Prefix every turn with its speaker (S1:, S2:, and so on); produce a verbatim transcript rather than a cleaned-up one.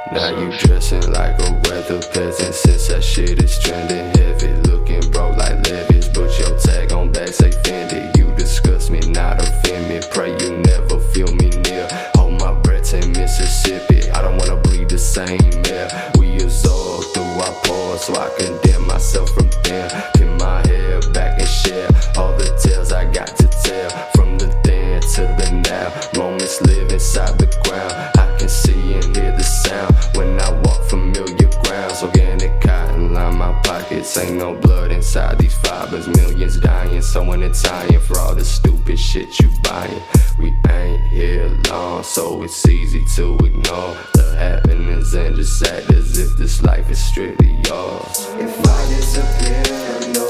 S1: Now you dressing like a weather peasant, since that shit is trending heavy. Looking broke like levies, but your tag on back say Fendi. You disgust me, not offend me, pray you never feel me near. Hold my breath in Mississippi, I don't wanna breathe the same air. We absorb through our pores, so I condemn myself from them. Pin my head back and share all the tales I got to tell. From the then to the now, moments live inside the ground. I can see and hear the sound when I walk familiar grounds. Organic cotton line my pockets, ain't no blood inside these fibers. Millions dying, sewing and tying for all the stupid shit you buying. We ain't here long, so it's easy to ignore the happenings and just act as if this life is strictly yours.
S2: If I disappear, no